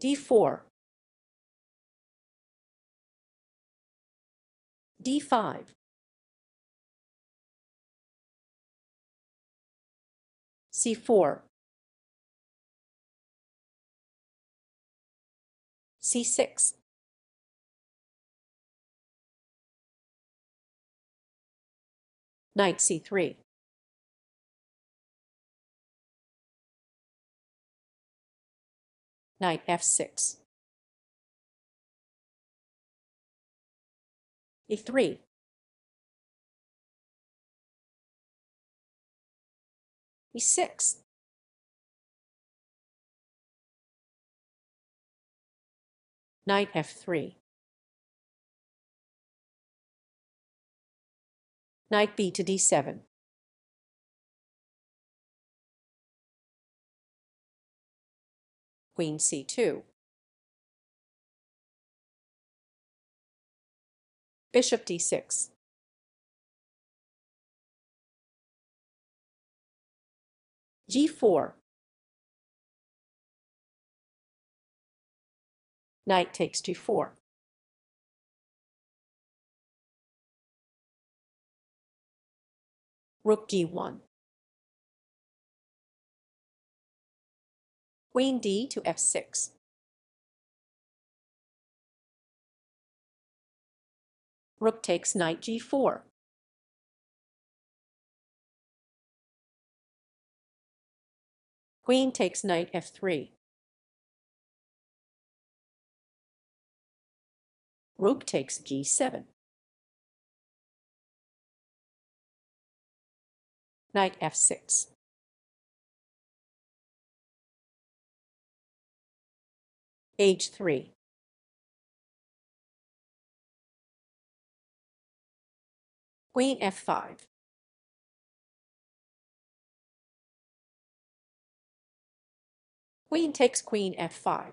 d4, d5, c4, c6, knight c3, knight f6, e3, e6, knight f3, knight b to d7, queen c2, bishop d6, g4, knight takes g4, rook d1, queen d to f6, rook takes knight g4, queen takes knight f3, rook takes g7, knight f6, h3, queen f5, queen takes queen f5,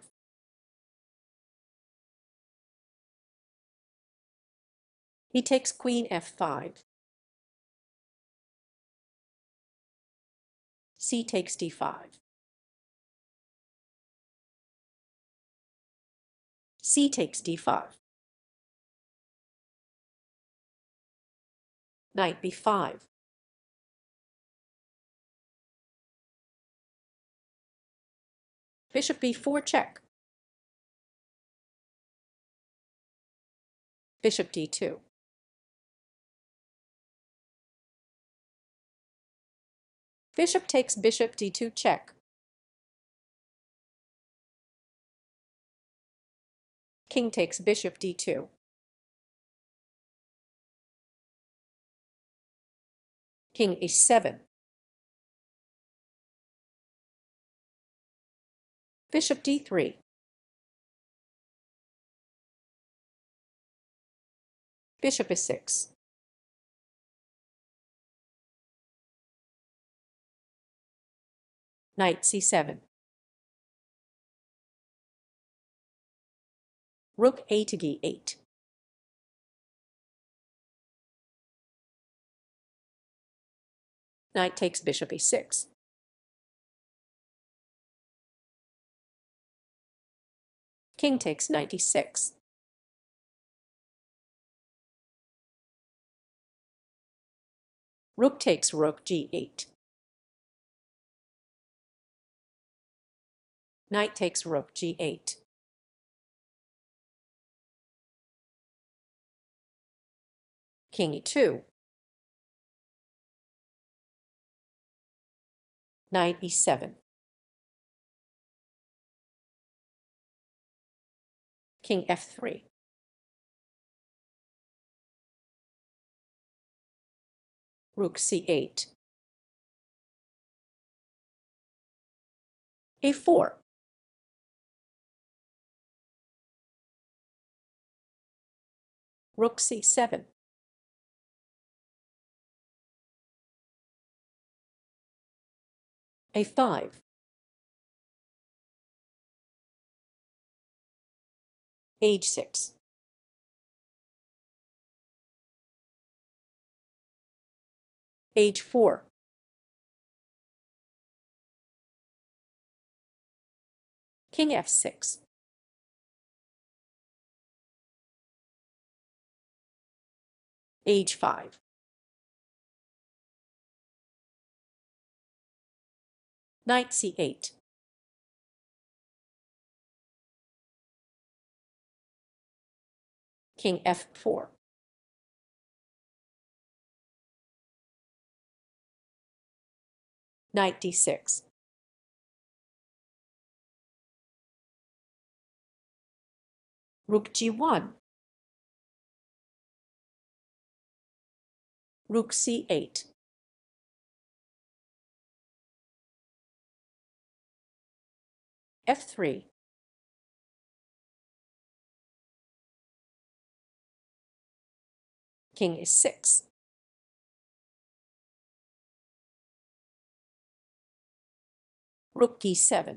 he takes queen f5, c takes d5, c takes d5, knight b5, bishop b4 check, bishop d2, bishop takes bishop d2 check, king takes bishop d2, king e7, bishop d3, bishop e6, knight c7, rook a to d8, knight takes bishop e6, king takes knight e6, rook takes rook g8, knight takes rook g8, king e2, knight e7, king f3, rook c8, a4, rook c7, a5, h6, h4, king f6, H5. Knight C8. King F4. Knight D6. Rook G1. Rook C8. F3. King E6. Rook D7.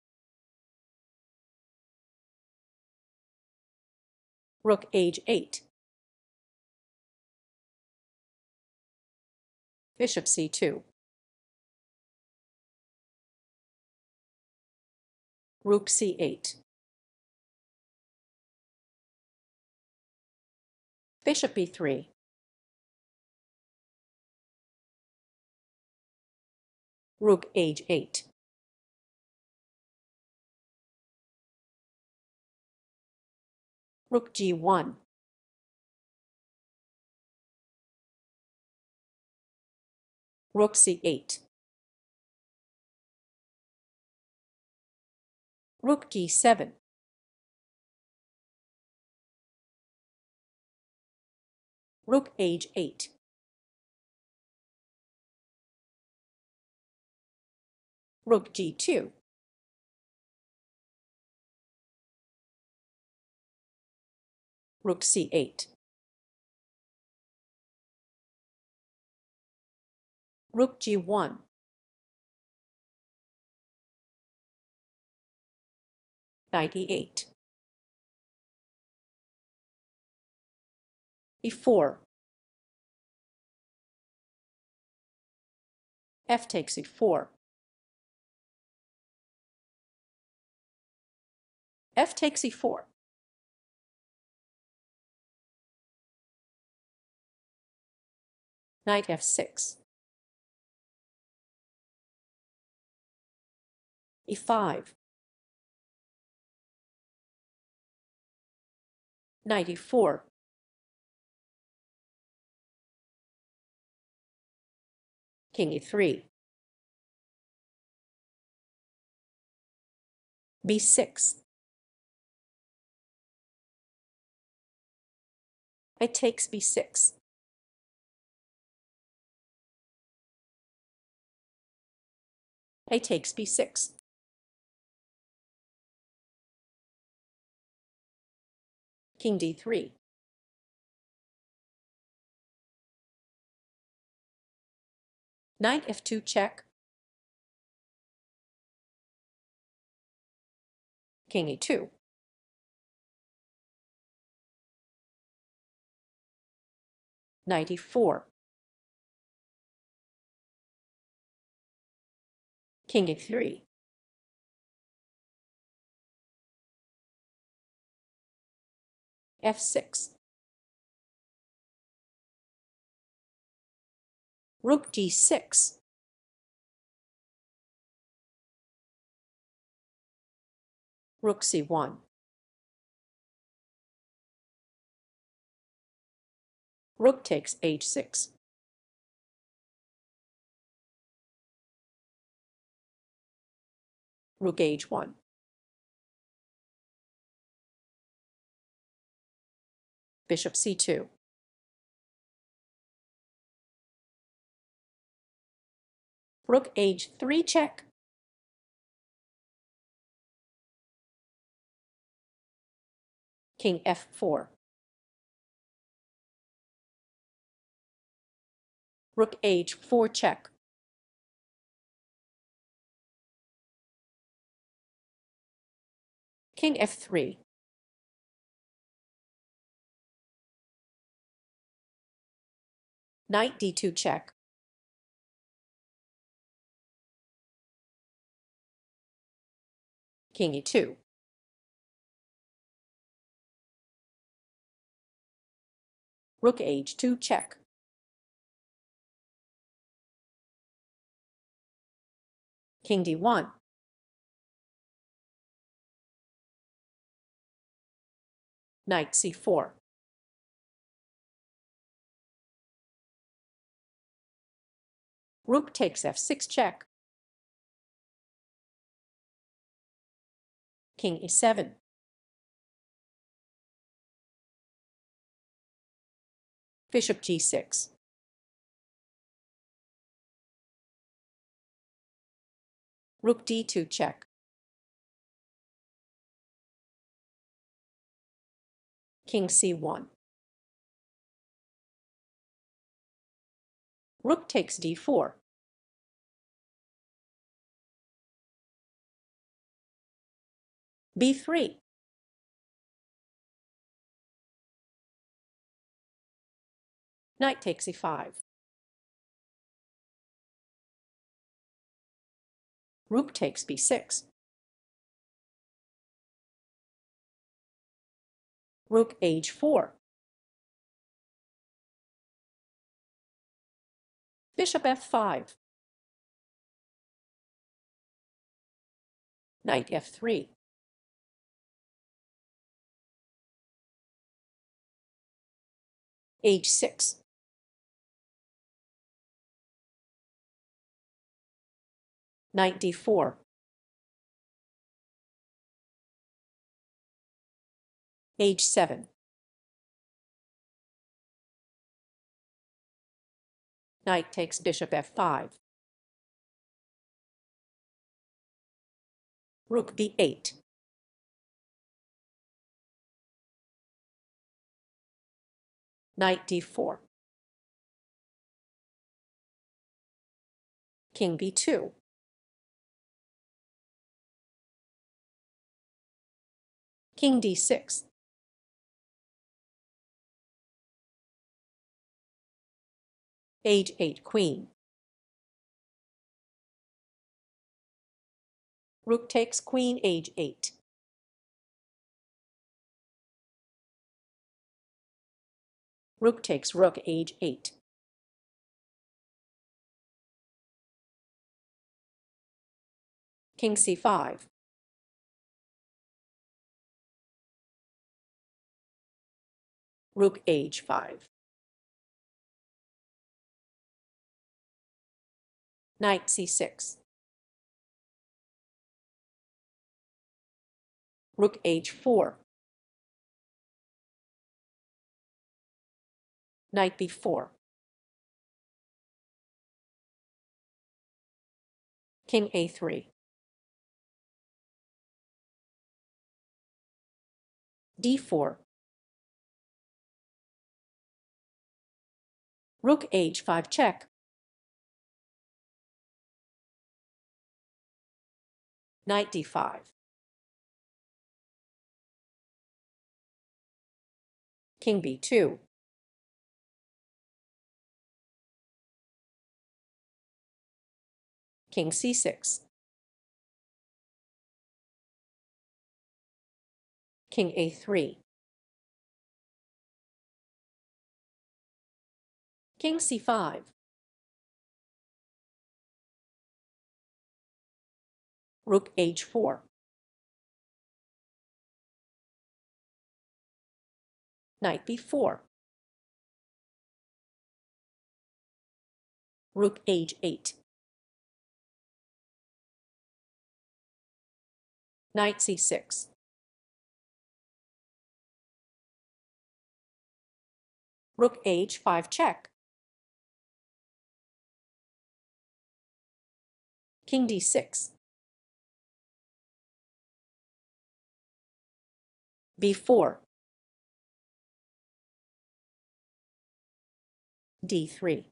Rook H8. Bishop C2. Rook C8. Bishop E3. Rook H8. Rook G1. Rook C8. Rook D7. Rook H8. Rook G2. Rook C8. Rook G1. Knight E8. E4. F takes E4. F takes E4. Knight F6. E5. Knight E4. King E3. B6. Knight takes B6. Knight takes B6. King D3. Knight F2 check. King E2. Knight E4. King E3. F6. Rook D6. Rook C1. Rook takes H6. Rook H1. Bishop C2. Rook H3 check. King F4. Rook H4 check. King F3. Knight D2 check. King E2. Rook h2 check. King d1. Knight c4. Rook takes f6 check. King e7. Bishop g6. Rook d2 check. King c1. Rook takes d4. b3. Knight takes e5. Rook takes b6. Rook h4. Bishop f5. Knight f3. h6. Knight d4. h7. Knight takes bishop f5. Rook b8. Knight d4. King b2. King d6. h8 queen. Rook takes queen h8. Rook takes rook h8. King c5. Rook h5. Knight c6. Rook h4. Knight b4. King a3. d4. Rook h5 check. Knight d5. King b2. King c6. King a3. King c5. Rook h4. Knight b4. Rook h8. Knight c6. Rook h5 check. King d6. b4. d3.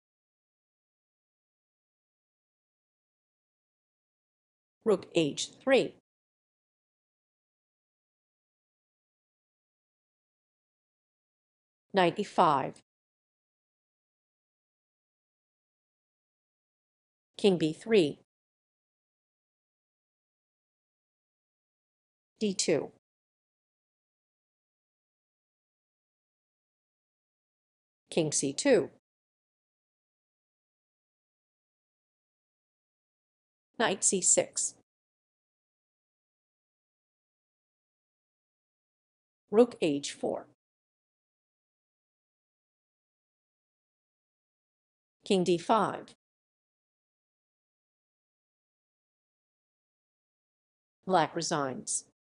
Rook h3. Knight e5. King b3. d2. King c2. Knight c6. Rook h4. King d5. Black resigns.